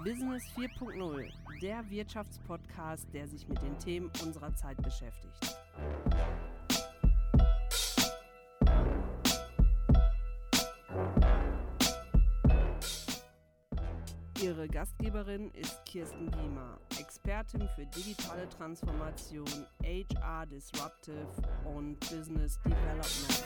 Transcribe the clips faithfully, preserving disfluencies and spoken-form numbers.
Business vier Punkt null, der Wirtschaftspodcast, der sich mit den Themen unserer Zeit beschäftigt. Ihre Gastgeberin ist Kirsten Biemer, Expertin für digitale Transformation, H R Disruptive und Business Development.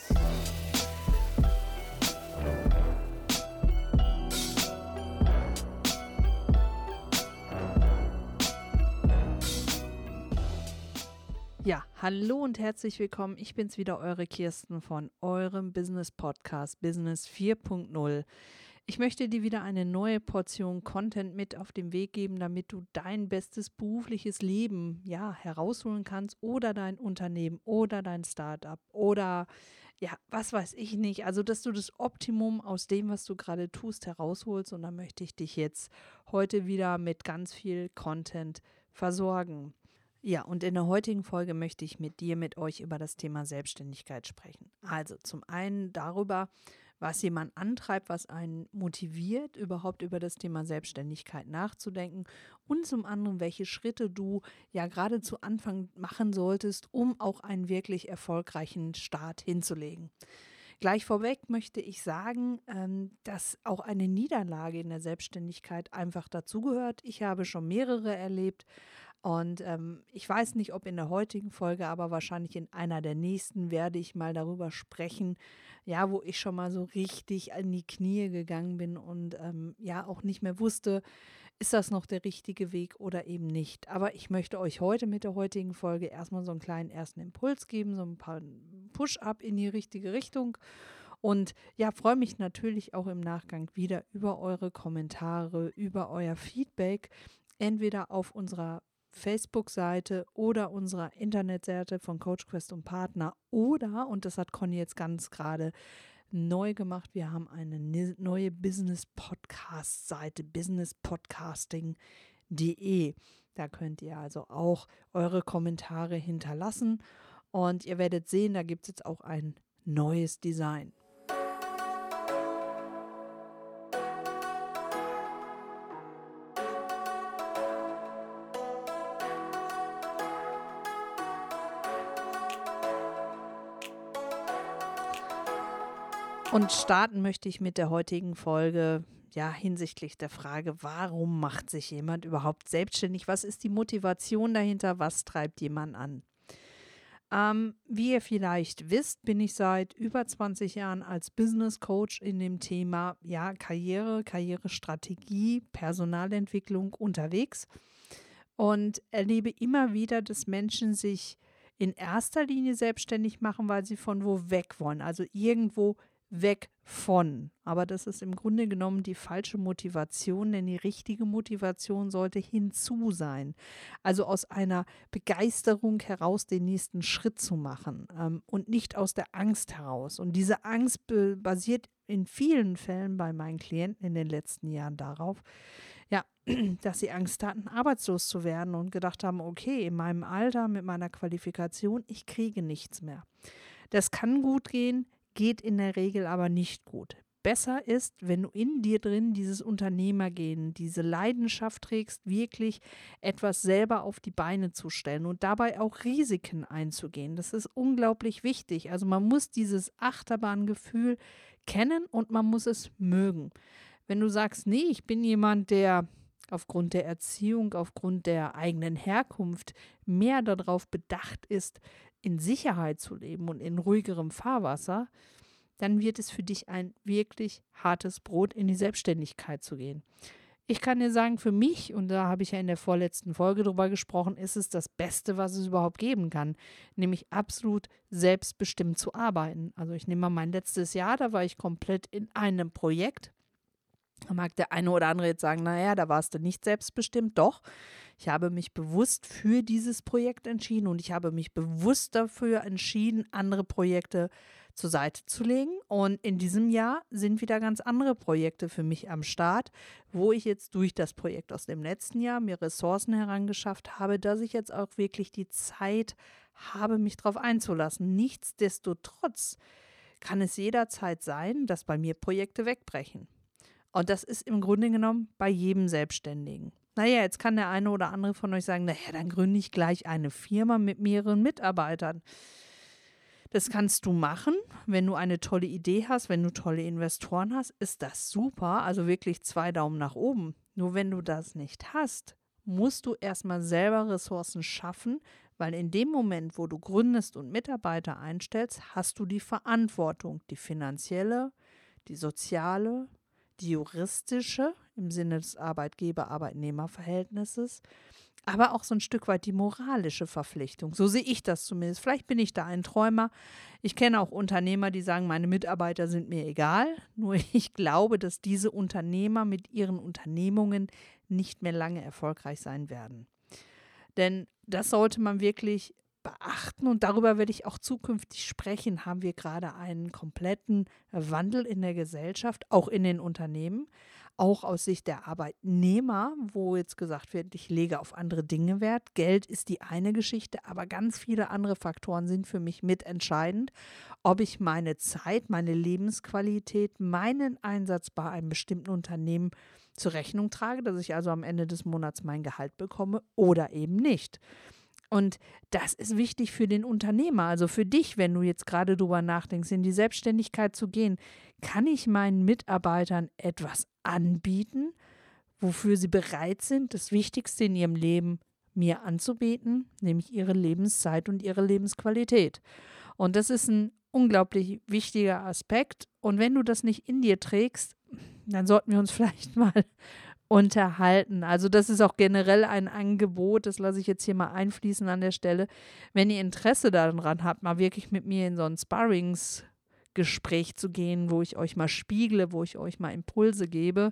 Ja, hallo und herzlich willkommen. Ich bin's wieder, eure Kirsten von eurem Business Podcast Business vier Punkt null. Ich möchte dir wieder eine neue Portion Content mit auf den Weg geben, damit du dein bestes berufliches Leben ja herausholen kannst oder dein Unternehmen oder dein Startup oder ja, was weiß ich nicht. Also, dass du das Optimum aus dem, was du gerade tust, herausholst. Und da möchte ich dich jetzt heute wieder mit ganz viel Content versorgen. Ja, und in der heutigen Folge möchte ich mit dir, mit euch über das Thema Selbstständigkeit sprechen. Also zum einen darüber, was jemand antreibt, was einen motiviert, überhaupt über das Thema Selbstständigkeit nachzudenken und zum anderen, welche Schritte du ja gerade zu Anfang machen solltest, um auch einen wirklich erfolgreichen Start hinzulegen. Gleich vorweg möchte ich sagen, dass auch eine Niederlage in der Selbstständigkeit einfach dazugehört. Ich habe schon mehrere erlebt. Und ähm, ich weiß nicht, ob in der heutigen Folge, aber wahrscheinlich in einer der nächsten werde ich mal darüber sprechen, ja, wo ich schon mal so richtig in die Knie gegangen bin und ähm, ja auch nicht mehr wusste, ist das noch der richtige Weg oder eben nicht. Aber ich möchte euch heute mit der heutigen Folge erstmal so einen kleinen ersten Impuls geben, so ein paar Push-up in die richtige Richtung. Und ja, freue mich natürlich auch im Nachgang wieder über eure Kommentare, über euer Feedback, entweder auf unserer Facebook-Seite oder unserer Internetseite von CoachQuest und Partner oder, und das hat Conny jetzt ganz gerade neu gemacht, wir haben eine neue Business-Podcast-Seite, business podcasting punkt de. Da könnt ihr also auch eure Kommentare hinterlassen und ihr werdet sehen, da gibt es jetzt auch ein neues Design. Und starten möchte ich mit der heutigen Folge, ja, hinsichtlich der Frage, warum macht sich jemand überhaupt selbstständig? Was ist die Motivation dahinter? Was treibt jemand an? Ähm, wie ihr vielleicht wisst, bin ich seit über zwanzig Jahren als Business Coach in dem Thema, ja, Karriere, Karrierestrategie, Personalentwicklung unterwegs und erlebe immer wieder, dass Menschen sich in erster Linie selbstständig machen, weil sie von wo weg wollen, also irgendwo weg von. Aber das ist im Grunde genommen die falsche Motivation, denn die richtige Motivation sollte hinzu sein. Also aus einer Begeisterung heraus den nächsten Schritt zu machen ähm, und nicht aus der Angst heraus. Und diese Angst be- basiert in vielen Fällen bei meinen Klienten in den letzten Jahren darauf, ja, dass sie Angst hatten, arbeitslos zu werden und gedacht haben, okay, in meinem Alter, mit meiner Qualifikation, ich kriege nichts mehr. Das kann gut gehen, geht in der Regel aber nicht gut. Besser ist, wenn du in dir drin dieses Unternehmergehen, diese Leidenschaft trägst, wirklich etwas selber auf die Beine zu stellen und dabei auch Risiken einzugehen. Das ist unglaublich wichtig. Also man muss dieses Achterbahngefühl kennen und man muss es mögen. Wenn du sagst, nee, ich bin jemand, der aufgrund der Erziehung, aufgrund der eigenen Herkunft mehr darauf bedacht ist, in Sicherheit zu leben und in ruhigerem Fahrwasser, dann wird es für dich ein wirklich hartes Brot, in die Selbstständigkeit zu gehen. Ich kann dir sagen, für mich, und da habe ich ja in der vorletzten Folge drüber gesprochen, ist es das Beste, was es überhaupt geben kann, nämlich absolut selbstbestimmt zu arbeiten. Also ich nehme mal mein letztes Jahr, da war ich komplett in einem Projekt. Da mag der eine oder andere jetzt sagen, naja, da warst du nicht selbstbestimmt. Doch, ich habe mich bewusst für dieses Projekt entschieden und ich habe mich bewusst dafür entschieden, andere Projekte zur Seite zu legen. Und in diesem Jahr sind wieder ganz andere Projekte für mich am Start, wo ich jetzt durch das Projekt aus dem letzten Jahr mir Ressourcen herangeschafft habe, dass ich jetzt auch wirklich die Zeit habe, mich darauf einzulassen. Nichtsdestotrotz kann es jederzeit sein, dass bei mir Projekte wegbrechen. Und das ist im Grunde genommen bei jedem Selbstständigen. Naja, jetzt kann der eine oder andere von euch sagen, naja, dann gründe ich gleich eine Firma mit mehreren Mitarbeitern. Das kannst du machen, wenn du eine tolle Idee hast, wenn du tolle Investoren hast, ist das super, also wirklich zwei Daumen nach oben. Nur wenn du das nicht hast, musst du erstmal selber Ressourcen schaffen, weil in dem Moment, wo du gründest und Mitarbeiter einstellst, hast du die Verantwortung, die finanzielle, die soziale, die juristische im Sinne des Arbeitgeber-Arbeitnehmer-Verhältnisses, aber auch so ein Stück weit die moralische Verpflichtung. So sehe ich das zumindest. Vielleicht bin ich da ein Träumer. Ich kenne auch Unternehmer, die sagen, meine Mitarbeiter sind mir egal. Nur ich glaube, dass diese Unternehmer mit ihren Unternehmungen nicht mehr lange erfolgreich sein werden. Denn das sollte man wirklich beachten und darüber werde ich auch zukünftig sprechen. Haben wir gerade einen kompletten Wandel in der Gesellschaft, auch in den Unternehmen, auch aus Sicht der Arbeitnehmer, wo jetzt gesagt wird, ich lege auf andere Dinge Wert. Geld ist die eine Geschichte, aber ganz viele andere Faktoren sind für mich mitentscheidend, ob ich meine Zeit, meine Lebensqualität, meinen Einsatz bei einem bestimmten Unternehmen zur Rechnung trage, dass ich also am Ende des Monats mein Gehalt bekomme oder eben nicht. Und das ist wichtig für den Unternehmer, also für dich, wenn du jetzt gerade drüber nachdenkst, in die Selbstständigkeit zu gehen. Kann ich meinen Mitarbeitern etwas anbieten, wofür sie bereit sind, das Wichtigste in ihrem Leben mir anzubieten, nämlich ihre Lebenszeit und ihre Lebensqualität. Und das ist ein unglaublich wichtiger Aspekt. Und wenn du das nicht in dir trägst, dann sollten wir uns vielleicht mal unterhalten. Also das ist auch generell ein Angebot, das lasse ich jetzt hier mal einfließen an der Stelle. Wenn ihr Interesse daran habt, mal wirklich mit mir in so ein Sparringsgespräch zu gehen, wo ich euch mal spiegle, wo ich euch mal Impulse gebe,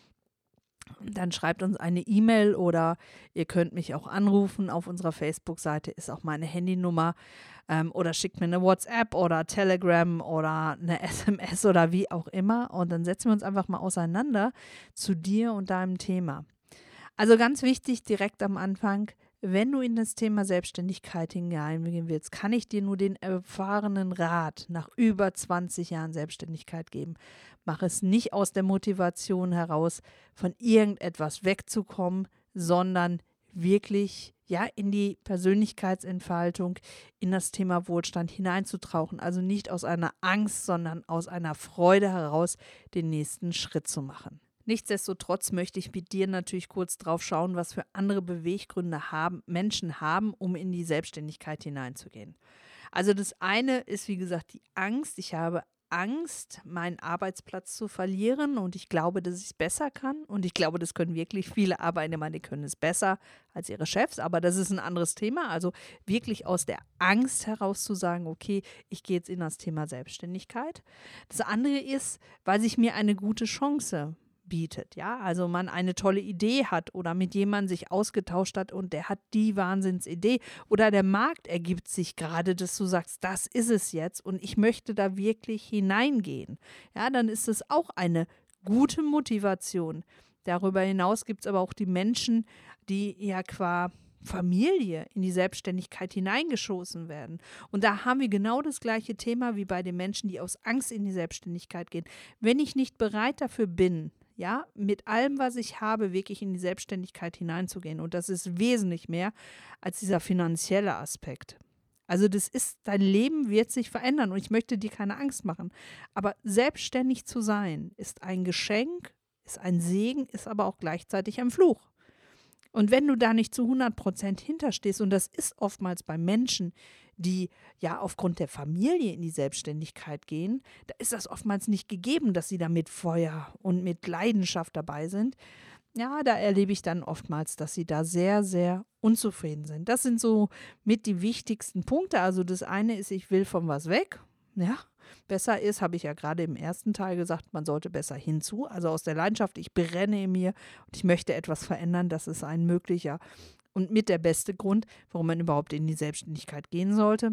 dann schreibt uns eine E-Mail oder ihr könnt mich auch anrufen. Auf unserer Facebook-Seite ist auch meine Handynummer ähm, oder schickt mir eine WhatsApp oder Telegram oder eine S M S oder wie auch immer. Und dann setzen wir uns einfach mal auseinander zu dir und deinem Thema. Also ganz wichtig direkt am Anfang, wenn du in das Thema Selbstständigkeit hineingehen willst, kann ich dir nur den erfahrenen Rat nach über zwanzig Jahren Selbstständigkeit geben. Mach es nicht aus der Motivation heraus, von irgendetwas wegzukommen, sondern wirklich ja in die Persönlichkeitsentfaltung, in das Thema Wohlstand hineinzutauchen. Also nicht aus einer Angst, sondern aus einer Freude heraus, den nächsten Schritt zu machen. Nichtsdestotrotz möchte ich mit dir natürlich kurz drauf schauen, was für andere Beweggründe haben, Menschen haben, um in die Selbstständigkeit hineinzugehen. Also das eine ist, wie gesagt, die Angst. Ich habe Angst, meinen Arbeitsplatz zu verlieren und ich glaube, dass ich es besser kann und ich glaube, das können wirklich viele Arbeitnehmer, die können es besser als ihre Chefs, aber das ist ein anderes Thema. Also wirklich aus der Angst heraus zu sagen, okay, ich gehe jetzt in das Thema Selbstständigkeit. Das andere ist, weil sich mir eine gute Chance bietet, ja, also man eine tolle Idee hat oder mit jemandem sich ausgetauscht hat und der hat die Wahnsinnsidee oder der Markt ergibt sich gerade, dass du sagst, das ist es jetzt und ich möchte da wirklich hineingehen, ja, dann ist es auch eine gute Motivation. Darüber hinaus gibt es aber auch die Menschen, die ja qua Familie in die Selbstständigkeit hineingeschossen werden. Und da haben wir genau das gleiche Thema wie bei den Menschen, die aus Angst in die Selbstständigkeit gehen. Wenn ich nicht bereit dafür bin, ja, mit allem, was ich habe, wirklich in die Selbstständigkeit hineinzugehen. Und das ist wesentlich mehr als dieser finanzielle Aspekt. Also das ist, dein Leben wird sich verändern und ich möchte dir keine Angst machen. Aber selbstständig zu sein, ist ein Geschenk, ist ein Segen, ist aber auch gleichzeitig ein Fluch. Und wenn du da nicht zu hundert Prozent hinterstehst, und das ist oftmals bei Menschen, die ja aufgrund der Familie in die Selbstständigkeit gehen, da ist das oftmals nicht gegeben, dass sie da mit Feuer und mit Leidenschaft dabei sind. Ja, da erlebe ich dann oftmals, dass sie da sehr, sehr unzufrieden sind. Das sind so mit die wichtigsten Punkte. Also das eine ist, ich will von was weg, ja. Besser ist, habe ich ja gerade im ersten Teil gesagt, man sollte besser hinzu. Also aus der Leidenschaft, ich brenne in mir und ich möchte etwas verändern, das ist ein möglicher und mit der beste Grund, warum man überhaupt in die Selbstständigkeit gehen sollte.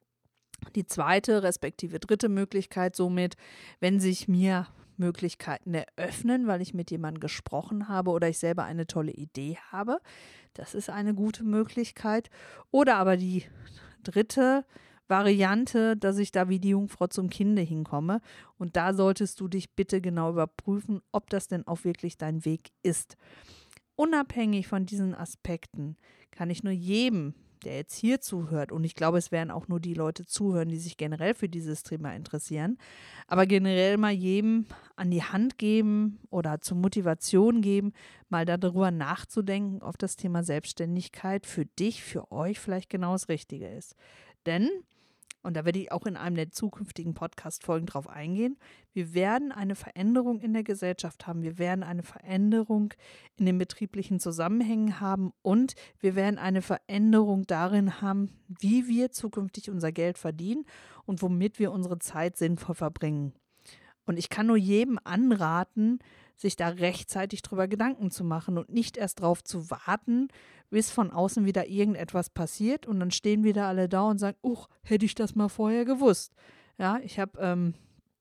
Die zweite, respektive dritte Möglichkeit somit, wenn sich mir Möglichkeiten eröffnen, weil ich mit jemandem gesprochen habe oder ich selber eine tolle Idee habe. Das ist eine gute Möglichkeit. Oder aber die dritte Variante, dass ich da wie die Jungfrau zum Kinde hinkomme. Und da solltest du dich bitte genau überprüfen, ob das denn auch wirklich dein Weg ist. Unabhängig von diesen Aspekten kann ich nur jedem, der jetzt hier zuhört, und ich glaube, es werden auch nur die Leute zuhören, die sich generell für dieses Thema interessieren, aber generell mal jedem an die Hand geben oder zur Motivation geben, mal darüber nachzudenken, ob das Thema Selbstständigkeit für dich, für euch vielleicht genau das Richtige ist. Denn, und da werde ich auch in einem der zukünftigen Podcast-Folgen drauf eingehen, wir werden eine Veränderung in der Gesellschaft haben, wir werden eine Veränderung in den betrieblichen Zusammenhängen haben und wir werden eine Veränderung darin haben, wie wir zukünftig unser Geld verdienen und womit wir unsere Zeit sinnvoll verbringen. Und ich kann nur jedem anraten, sich da rechtzeitig drüber Gedanken zu machen und nicht erst darauf zu warten, bis von außen wieder irgendetwas passiert und dann stehen wieder alle da und sagen, uch, hätte ich das mal vorher gewusst. Ja, ich habe ähm,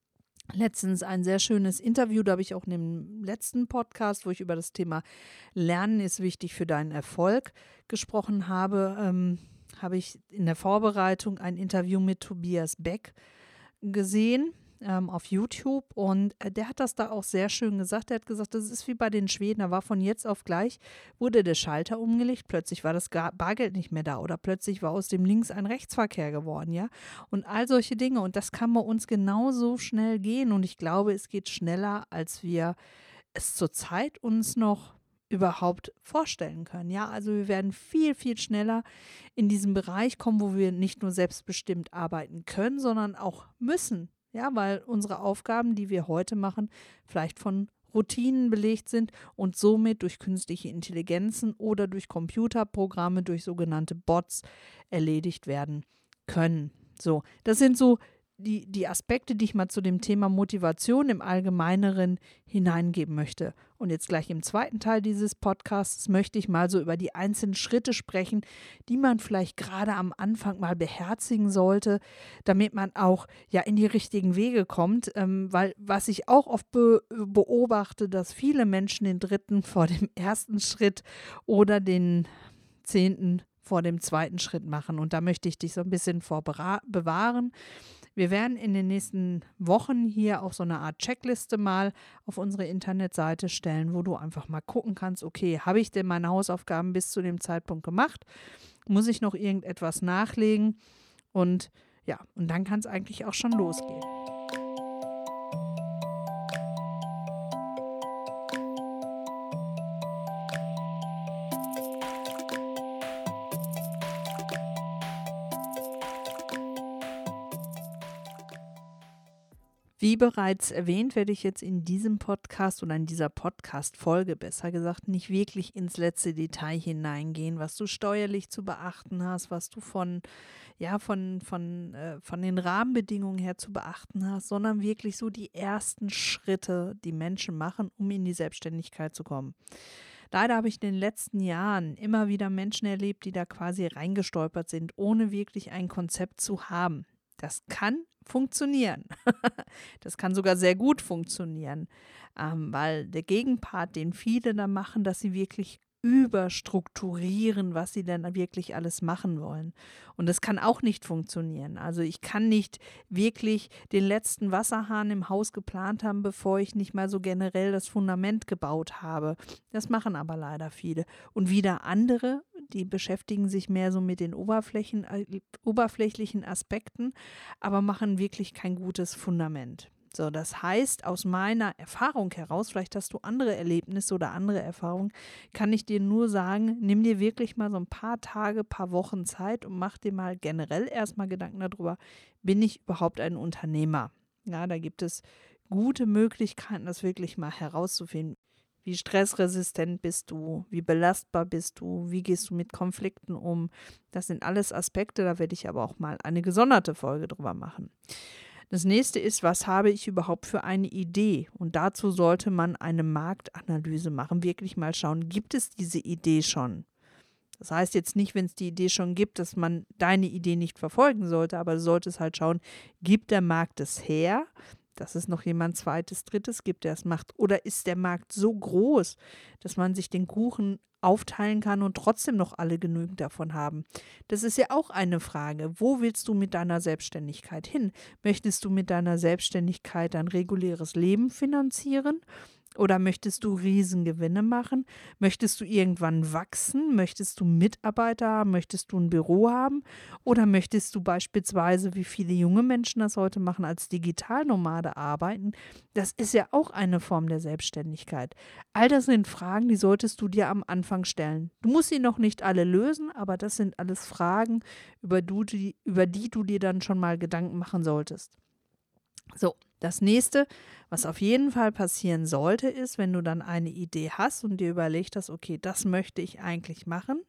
letztens ein sehr schönes Interview, da habe ich auch in dem letzten Podcast, wo ich über das Thema Lernen ist wichtig für deinen Erfolg gesprochen habe, ähm, habe ich in der Vorbereitung ein Interview mit Tobias Beck gesehen ähm, auf YouTube und äh, der hat das da auch sehr schön gesagt. Er hat gesagt, das ist wie bei den Schweden, da war von jetzt auf gleich, wurde der Schalter umgelegt, plötzlich war das Gar- Bargeld nicht mehr da oder plötzlich war aus dem Links ein Rechtsverkehr geworden, ja. Und all solche Dinge und das kann bei uns genauso schnell gehen und ich glaube, es geht schneller, als wir es zurzeit uns noch überhaupt vorstellen können. Ja, also wir werden viel, viel schneller in diesen Bereich kommen, wo wir nicht nur selbstbestimmt arbeiten können, sondern auch müssen. Ja, weil unsere Aufgaben, die wir heute machen, vielleicht von Routinen belegt sind und somit durch künstliche Intelligenzen oder durch Computerprogramme, durch sogenannte Bots erledigt werden können. So, das sind so die, die Aspekte, die ich mal zu dem Thema Motivation im Allgemeineren hineingeben möchte. Und jetzt gleich im zweiten Teil dieses Podcasts möchte ich mal so über die einzelnen Schritte sprechen, die man vielleicht gerade am Anfang mal beherzigen sollte, damit man auch ja in die richtigen Wege kommt. Ähm, weil was ich auch oft be- beobachte, dass viele Menschen den dritten vor dem ersten Schritt oder den zehnten vor dem zweiten Schritt machen. Und da möchte ich dich so ein bisschen vor bera- bewahren. Wir werden in den nächsten Wochen hier auch so eine Art Checkliste mal auf unsere Internetseite stellen, wo du einfach mal gucken kannst, okay, habe ich denn meine Hausaufgaben bis zu dem Zeitpunkt gemacht? Muss ich noch irgendetwas nachlegen? Und ja, und dann kann es eigentlich auch schon losgehen. Wie bereits erwähnt, werde ich jetzt in diesem Podcast oder in dieser Podcast-Folge, besser gesagt, nicht wirklich ins letzte Detail hineingehen, was du steuerlich zu beachten hast, was du von, ja, von, von, äh, von den Rahmenbedingungen her zu beachten hast, sondern wirklich so die ersten Schritte, die Menschen machen, um in die Selbstständigkeit zu kommen. Leider habe ich in den letzten Jahren immer wieder Menschen erlebt, die da quasi reingestolpert sind, ohne wirklich ein Konzept zu haben. Das kann funktionieren. Das kann sogar sehr gut funktionieren, ähm, weil der Gegenpart, den viele da machen, dass sie wirklich überstrukturieren, was sie denn wirklich alles machen wollen. Und das kann auch nicht funktionieren. Also ich kann nicht wirklich den letzten Wasserhahn im Haus geplant haben, bevor ich nicht mal so generell das Fundament gebaut habe. Das machen aber leider viele. Und wieder andere, die beschäftigen sich mehr so mit den Oberflächen, äh, oberflächlichen Aspekten, aber machen wirklich kein gutes Fundament. So, das heißt, aus meiner Erfahrung heraus, vielleicht hast du andere Erlebnisse oder andere Erfahrungen, kann ich dir nur sagen, nimm dir wirklich mal so ein paar Tage, paar Wochen Zeit und mach dir mal generell erstmal Gedanken darüber, bin ich überhaupt ein Unternehmer? Ja, da gibt es gute Möglichkeiten, das wirklich mal herauszufinden. Wie stressresistent bist du? Wie belastbar bist du? Wie gehst du mit Konflikten um? Das sind alles Aspekte, da werde ich aber auch mal eine gesonderte Folge drüber machen. Das nächste ist, was habe ich überhaupt für eine Idee? Und dazu sollte man eine Marktanalyse machen, wirklich mal schauen, gibt es diese Idee schon? Das heißt jetzt nicht, wenn es die Idee schon gibt, dass man deine Idee nicht verfolgen sollte, aber du solltest halt schauen, gibt der Markt es her, dass es noch jemand zweites, drittes gibt, der es macht? Oder ist der Markt so groß, dass man sich den Kuchen aufteilen kann und trotzdem noch alle genügend davon haben? Das ist ja auch eine Frage. Wo willst du mit deiner Selbstständigkeit hin? Möchtest du mit deiner Selbstständigkeit dein reguläres Leben finanzieren? Oder möchtest du Riesengewinne machen? Möchtest du irgendwann wachsen? Möchtest du Mitarbeiter haben? Möchtest du ein Büro haben? Oder möchtest du beispielsweise, wie viele junge Menschen das heute machen, als Digitalnomade arbeiten? Das ist ja auch eine Form der Selbstständigkeit. All das sind Fragen, die solltest du dir am Anfang stellen. Du musst sie noch nicht alle lösen, aber das sind alles Fragen, über die, über die du dir dann schon mal Gedanken machen solltest. So, das nächste, was auf jeden Fall passieren sollte, ist, wenn du dann eine Idee hast und dir überlegt hast, okay, das möchte ich eigentlich machen,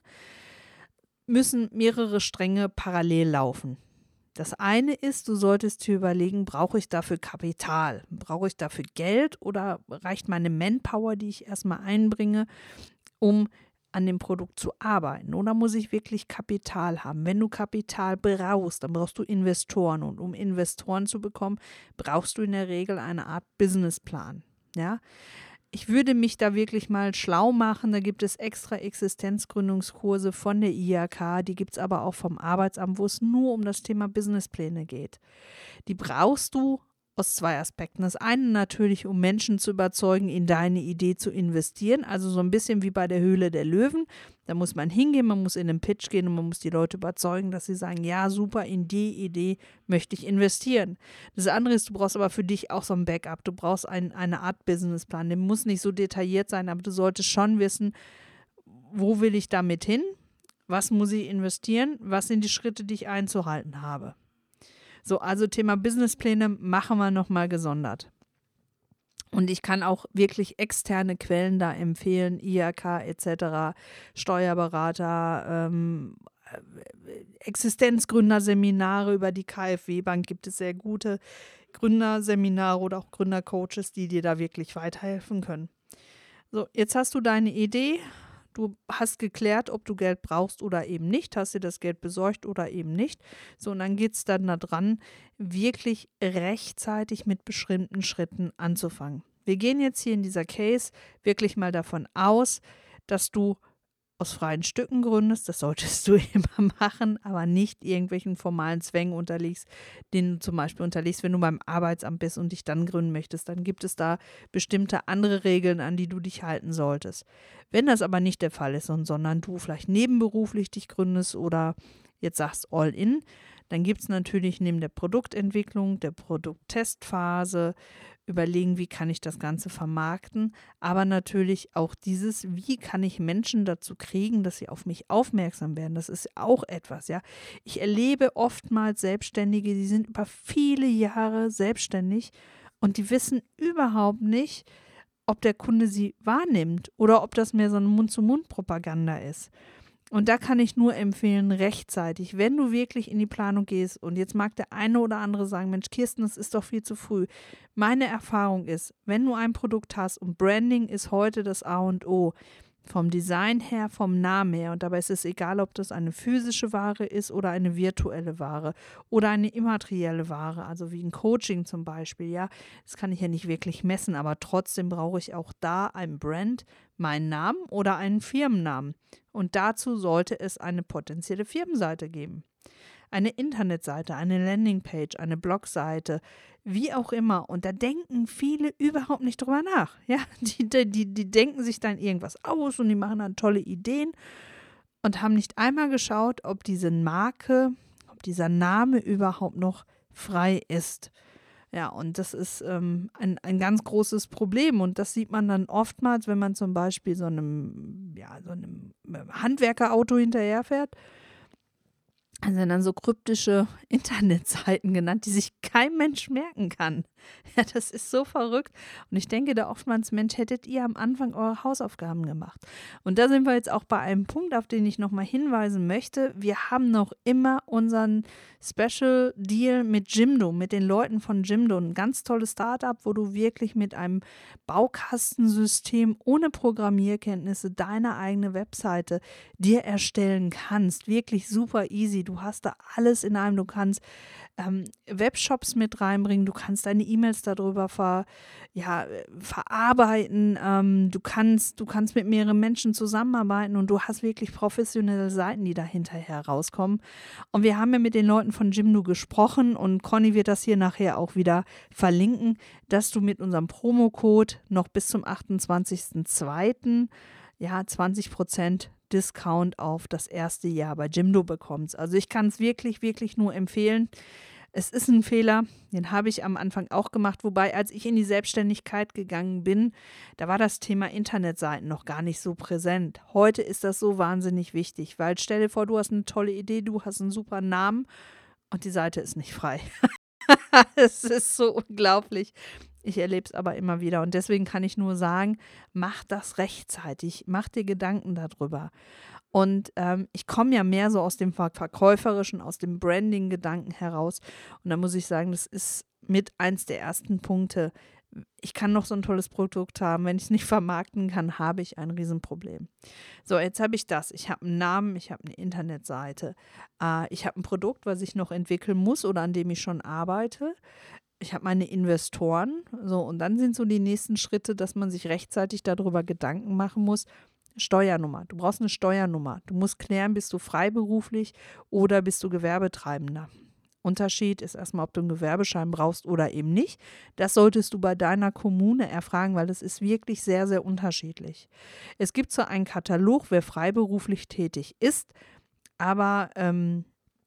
müssen mehrere Stränge parallel laufen. Das eine ist, du solltest dir überlegen, brauche ich dafür Kapital? Brauche ich dafür Geld oder reicht meine Manpower, die ich erstmal einbringe, um an dem Produkt zu arbeiten? Oder muss ich wirklich Kapital haben? Wenn du Kapital brauchst, dann brauchst du Investoren. Und um Investoren zu bekommen, brauchst du in der Regel eine Art Businessplan. Ja? Ich würde mich da wirklich mal schlau machen. Da gibt es extra Existenzgründungskurse von der I H K, die gibt es aber auch vom Arbeitsamt, wo es nur um das Thema Businesspläne geht. Die brauchst du aus zwei Aspekten. Das eine natürlich, um Menschen zu überzeugen, in deine Idee zu investieren. Also so ein bisschen wie bei der Höhle der Löwen. Da muss man hingehen, man muss in den Pitch gehen und man muss die Leute überzeugen, dass sie sagen, ja super, in die Idee möchte ich investieren. Das andere ist, du brauchst aber für dich auch so ein Backup. Du brauchst ein, eine Art Businessplan. Der muss nicht so detailliert sein, aber du solltest schon wissen, wo will ich damit hin? Was muss ich investieren? Was sind die Schritte, die ich einzuhalten habe? So, also Thema Businesspläne machen wir nochmal gesondert. Und ich kann auch wirklich externe Quellen da empfehlen, I H K et cetera, Steuerberater, ähm, Existenzgründerseminare über die K f W-Bank gibt es sehr gute Gründerseminare oder auch Gründercoaches, die dir da wirklich weiterhelfen können. So, jetzt hast du deine Idee. Du hast geklärt, ob du Geld brauchst oder eben nicht, hast dir das Geld besorgt oder eben nicht. So, und dann geht es dann daran, wirklich rechtzeitig mit bestimmten Schritten anzufangen. Wir gehen jetzt hier in dieser Case wirklich mal davon aus, dass du aus freien Stücken gründest. Das solltest du immer machen, aber nicht irgendwelchen formalen Zwängen unterliegst, denen du zum Beispiel unterliegst, wenn du beim Arbeitsamt bist und dich dann gründen möchtest. Dann gibt es da bestimmte andere Regeln, an die du dich halten solltest. Wenn das aber nicht der Fall ist, sondern du vielleicht nebenberuflich dich gründest oder jetzt sagst all in, dann gibt es natürlich neben der Produktentwicklung, der Produkttestphase, überlegen, wie kann ich das Ganze vermarkten, aber natürlich auch dieses, wie kann ich Menschen dazu kriegen, dass sie auf mich aufmerksam werden. Das ist auch etwas, ja. Ich erlebe oftmals Selbstständige, die sind über viele Jahre selbstständig und die wissen überhaupt nicht, ob der Kunde sie wahrnimmt oder ob das mehr so eine Mund-zu-Mund-Propaganda ist. Und da kann ich nur empfehlen, rechtzeitig, wenn du wirklich in die Planung gehst, und jetzt mag der eine oder andere sagen, Mensch, Kirsten, das ist doch viel zu früh. Meine Erfahrung ist, wenn du ein Produkt hast, und Branding ist heute das A und O, vom Design her, vom Namen her, und dabei ist es egal, ob das eine physische Ware ist oder eine virtuelle Ware oder eine immaterielle Ware, also wie ein Coaching zum Beispiel, ja, das kann ich ja nicht wirklich messen, aber trotzdem brauche ich auch da ein Brand, meinen Namen oder einen Firmennamen, und dazu sollte es eine potenzielle Firmenseite geben. Eine Internetseite, eine Landingpage, eine Blogseite, wie auch immer. Und da denken viele überhaupt nicht drüber nach. Ja, die, die, die denken sich dann irgendwas aus und die machen dann tolle Ideen und haben nicht einmal geschaut, ob diese Marke, ob dieser Name überhaupt noch frei ist. Ja, und das ist ähm, ein, ein ganz großes Problem. Und das sieht man dann oftmals, wenn man zum Beispiel so einem, ja, so einem Handwerkerauto hinterherfährt. Also dann so kryptische Internetseiten genannt, die sich kein Mensch merken kann. Ja, das ist so verrückt. Und ich denke da oftmals, Mensch, hättet ihr am Anfang eure Hausaufgaben gemacht. Und da sind wir jetzt auch bei einem Punkt, auf den ich nochmal hinweisen möchte. Wir haben noch immer unseren Special Deal mit Jimdo, mit den Leuten von Jimdo. Ein ganz tolles Startup, wo du wirklich mit einem Baukastensystem ohne Programmierkenntnisse deine eigene Webseite dir erstellen kannst. Wirklich super easy. Du hast da alles in einem. Du kannst ähm, Webshops mit reinbringen, du kannst deine E-Mails darüber ver, ja, verarbeiten, ähm, du kannst, du kannst mit mehreren Menschen zusammenarbeiten und du hast wirklich professionelle Seiten, die da hinterher rauskommen. Und wir haben ja mit den Leuten von Jimdo gesprochen und Conny wird das hier nachher auch wieder verlinken, dass du mit unserem Promocode noch bis zum achtundzwanzigsten zweiten ja, zwanzig Prozent Discount auf das erste Jahr bei Jimdo bekommst. Also ich kann es wirklich, wirklich nur empfehlen. Es ist ein Fehler, den habe ich am Anfang auch gemacht, wobei als ich in die Selbstständigkeit gegangen bin, da war das Thema Internetseiten noch gar nicht so präsent. Heute ist das so wahnsinnig wichtig, weil stell dir vor, du hast eine tolle Idee, du hast einen super Namen und die Seite ist nicht frei. Es ist so unglaublich. Ich erlebe es aber immer wieder und deswegen kann ich nur sagen, mach das rechtzeitig, mach dir Gedanken darüber. Und ähm, ich komme ja mehr so aus dem Ver- Verkäuferischen, aus dem Branding-Gedanken heraus. Und da muss ich sagen, das ist mit eins der ersten Punkte. Ich kann noch so ein tolles Produkt haben, wenn ich es nicht vermarkten kann, habe ich ein Riesenproblem. So, jetzt habe ich das. Ich habe einen Namen, ich habe eine Internetseite. Äh, ich habe ein Produkt, was ich noch entwickeln muss oder an dem ich schon arbeite. Ich habe meine Investoren. So, und dann sind so die nächsten Schritte, dass man sich rechtzeitig darüber Gedanken machen muss. Steuernummer. Du brauchst eine Steuernummer. Du musst klären, bist du freiberuflich oder bist du Gewerbetreibender. Unterschied ist erstmal, ob du einen Gewerbeschein brauchst oder eben nicht. Das solltest du bei deiner Kommune erfragen, weil das ist wirklich sehr, sehr unterschiedlich. Es gibt zwar einen Katalog, wer freiberuflich tätig ist, aber ähm,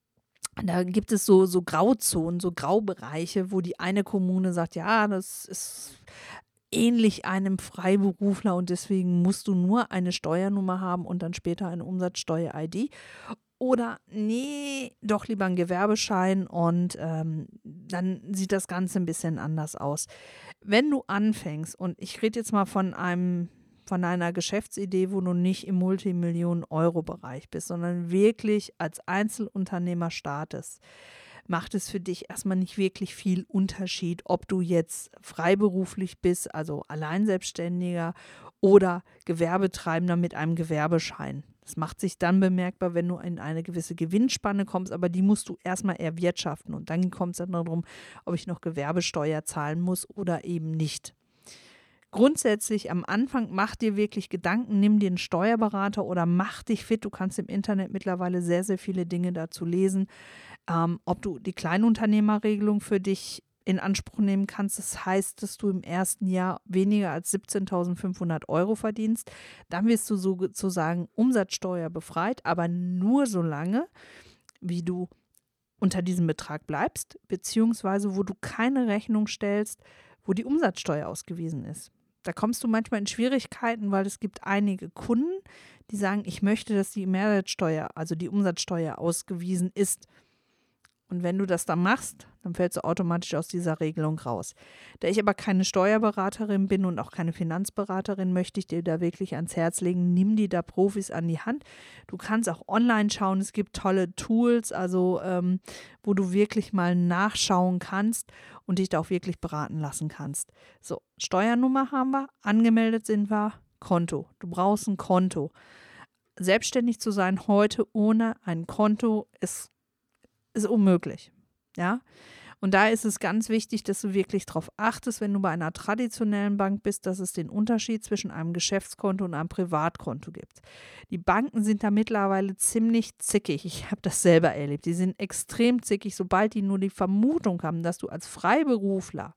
da gibt es so, so Grauzonen, so Graubereiche, wo die eine Kommune sagt, ja, das ist ähnlich einem Freiberufler und deswegen musst du nur eine Steuernummer haben und dann später eine Umsatzsteuer-I D. Oder nee, doch lieber einen Gewerbeschein und ähm, dann sieht das Ganze ein bisschen anders aus. Wenn du anfängst, und ich rede jetzt mal von einem, von einer Geschäftsidee, wo du nicht im Multimillionen-Euro-Bereich bist, sondern wirklich als Einzelunternehmer startest, macht es für dich erstmal nicht wirklich viel Unterschied, ob du jetzt freiberuflich bist, also Alleinselbstständiger oder Gewerbetreibender mit einem Gewerbeschein. Das macht sich dann bemerkbar, wenn du in eine gewisse Gewinnspanne kommst, aber die musst du erstmal erwirtschaften und dann kommt es dann darum, ob ich noch Gewerbesteuer zahlen muss oder eben nicht. Grundsätzlich am Anfang mach dir wirklich Gedanken, nimm dir einen Steuerberater oder mach dich fit. Du kannst im Internet mittlerweile sehr, sehr viele Dinge dazu lesen. Ähm, ob du die Kleinunternehmerregelung für dich in Anspruch nehmen kannst. Das heißt, dass du im ersten Jahr weniger als siebzehntausendfünfhundert Euro verdienst. Dann wirst du sozusagen Umsatzsteuer befreit, aber nur so lange, wie du unter diesem Betrag bleibst, beziehungsweise wo du keine Rechnung stellst, wo die Umsatzsteuer ausgewiesen ist. Da kommst du manchmal in Schwierigkeiten, weil es gibt einige Kunden, die sagen, ich möchte, dass die Mehrwertsteuer, also die Umsatzsteuer ausgewiesen ist. Und wenn du das dann machst, dann fällst du automatisch aus dieser Regelung raus. Da ich aber keine Steuerberaterin bin und auch keine Finanzberaterin, möchte ich dir da wirklich ans Herz legen, nimm dir da Profis an die Hand. Du kannst auch online schauen, es gibt tolle Tools, also ähm, wo du wirklich mal nachschauen kannst und dich da auch wirklich beraten lassen kannst. So, Steuernummer haben wir, angemeldet sind wir, Konto. Du brauchst ein Konto. Selbstständig zu sein heute ohne ein Konto ist ist unmöglich, ja. Und da ist es ganz wichtig, dass du wirklich darauf achtest, wenn du bei einer traditionellen Bank bist, dass es den Unterschied zwischen einem Geschäftskonto und einem Privatkonto gibt. Die Banken sind da mittlerweile ziemlich zickig. Ich habe das selber erlebt. Die sind extrem zickig, sobald die nur die Vermutung haben, dass du als Freiberufler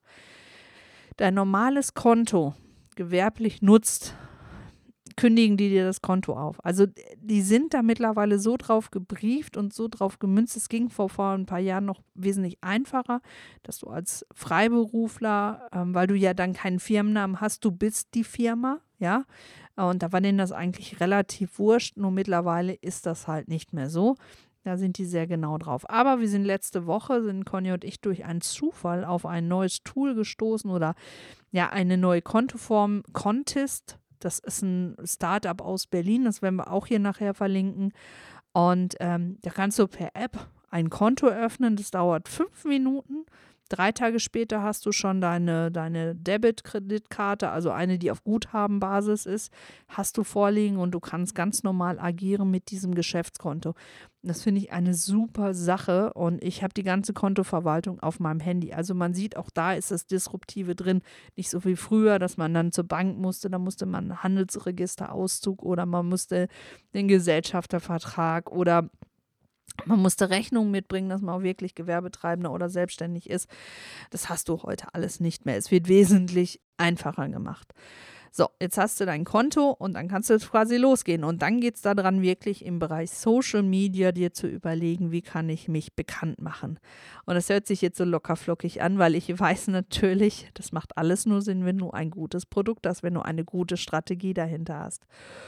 dein normales Konto gewerblich nutzt, kündigen die dir das Konto auf. Also die sind da mittlerweile so drauf gebrieft und so drauf gemünzt. Es ging vor, vor ein paar Jahren noch wesentlich einfacher, dass du als Freiberufler, ähm, weil du ja dann keinen Firmennamen hast, du bist die Firma, ja. Und da war denen das eigentlich relativ wurscht. Nur mittlerweile ist das halt nicht mehr so. Da sind die sehr genau drauf. Aber wir sind letzte Woche, sind Conny und ich durch einen Zufall auf ein neues Tool gestoßen oder ja eine neue Kontoform, Kontist. Das ist ein Startup aus Berlin, das werden wir auch hier nachher verlinken. Und ähm, da kannst du per App ein Konto öffnen, das dauert fünf Minuten. Drei Tage später hast du schon deine, deine Debit-Kreditkarte, also eine, die auf Guthabenbasis ist, hast du vorliegen und du kannst ganz normal agieren mit diesem Geschäftskonto. Das finde ich eine super Sache und ich habe die ganze Kontoverwaltung auf meinem Handy. Also man sieht, auch da ist das Disruptive drin. Nicht so wie früher, dass man dann zur Bank musste, da musste man einen Handelsregisterauszug oder man musste den Gesellschaftervertrag oder man musste Rechnungen mitbringen, dass man auch wirklich Gewerbetreibender oder selbstständig ist. Das hast du heute alles nicht mehr. Es wird wesentlich einfacher gemacht. So, jetzt hast du dein Konto und dann kannst du jetzt quasi losgehen. Und dann geht es daran, wirklich im Bereich Social Media dir zu überlegen, wie kann ich mich bekannt machen. Und das hört sich jetzt so lockerflockig an, weil ich weiß natürlich, das macht alles nur Sinn, wenn du ein gutes Produkt hast, wenn du eine gute Strategie dahinter hast.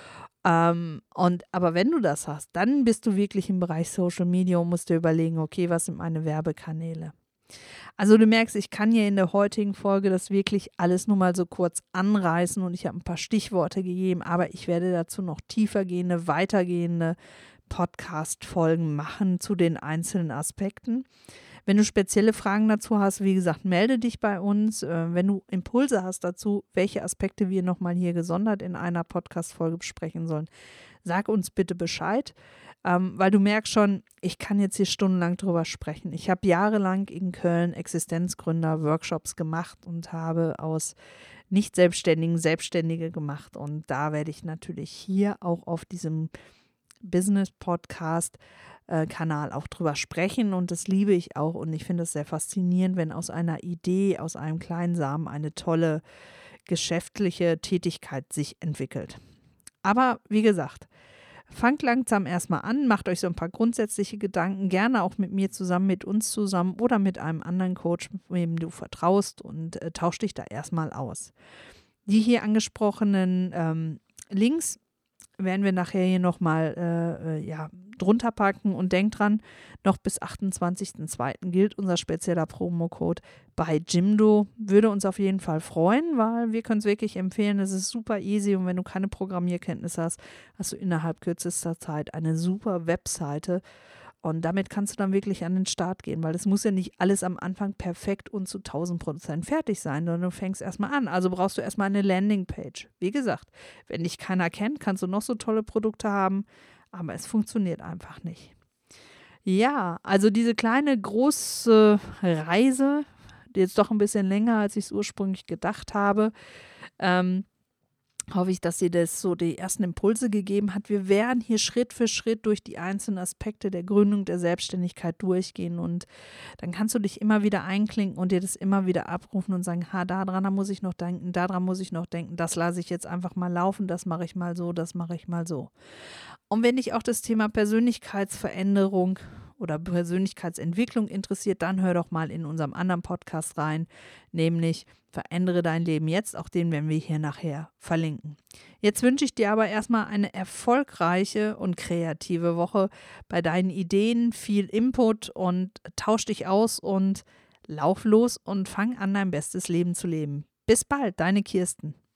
Ähm, und, aber wenn du das hast, dann bist du wirklich im Bereich Social Media und musst dir überlegen, okay, was sind meine Werbekanäle? Also du merkst, ich kann hier in der heutigen Folge das wirklich alles nur mal so kurz anreißen und ich habe ein paar Stichworte gegeben, aber ich werde dazu noch tiefergehende, weitergehende Podcast-Folgen machen zu den einzelnen Aspekten. Wenn du spezielle Fragen dazu hast, wie gesagt, melde dich bei uns. Äh, wenn du Impulse hast dazu, welche Aspekte wir nochmal hier gesondert in einer Podcast-Folge besprechen sollen, sag uns bitte Bescheid, ähm, weil du merkst schon, ich kann jetzt hier stundenlang drüber sprechen. Ich habe jahrelang in Köln Existenzgründer-Workshops gemacht und habe aus Nicht-Selbstständigen Selbstständige gemacht. Und da werde ich natürlich hier auch auf diesem Business-Podcast Kanal auch drüber sprechen und das liebe ich auch und ich finde es sehr faszinierend, wenn aus einer Idee, aus einem kleinen Samen eine tolle geschäftliche Tätigkeit sich entwickelt. Aber wie gesagt, fangt langsam erstmal an, macht euch so ein paar grundsätzliche Gedanken, gerne auch mit mir zusammen, mit uns zusammen oder mit einem anderen Coach, dem du vertraust und äh, tauscht dich da erstmal aus. Die hier angesprochenen ähm, Links werden wir nachher hier nochmal äh, ja, drunter packen und denkt dran, noch bis achtundzwanzigsten zweiten gilt unser spezieller Promocode bei Jimdo. Würde uns auf jeden Fall freuen, weil wir können es wirklich empfehlen. Es ist super easy und wenn du keine Programmierkenntnisse hast, hast du innerhalb kürzester Zeit eine super Webseite und damit kannst du dann wirklich an den Start gehen, weil es muss ja nicht alles am Anfang perfekt und zu tausend Prozent fertig sein, sondern du fängst erstmal an. Also brauchst du erstmal eine Landingpage. Wie gesagt, wenn dich keiner kennt, kannst du noch so tolle Produkte haben, aber es funktioniert einfach nicht. Ja, also diese kleine, große Reise, die jetzt doch ein bisschen länger, als ich es ursprünglich gedacht habe, ähm, hoffe ich, dass dir das so die ersten Impulse gegeben hat. Wir werden hier Schritt für Schritt durch die einzelnen Aspekte der Gründung der Selbstständigkeit durchgehen und dann kannst du dich immer wieder einklinken und dir das immer wieder abrufen und sagen, ha, daran muss ich noch denken, daran muss ich noch denken, das lasse ich jetzt einfach mal laufen, das mache ich mal so, das mache ich mal so. Und wenn dich auch das Thema Persönlichkeitsveränderung oder Persönlichkeitsentwicklung interessiert, dann hör doch mal in unserem anderen Podcast rein, nämlich Verändere dein Leben jetzt, auch den werden wir hier nachher verlinken. Jetzt wünsche ich dir aber erstmal eine erfolgreiche und kreative Woche bei deinen Ideen, viel Input und tausch dich aus und lauf los und fang an, dein bestes Leben zu leben. Bis bald, deine Kirsten.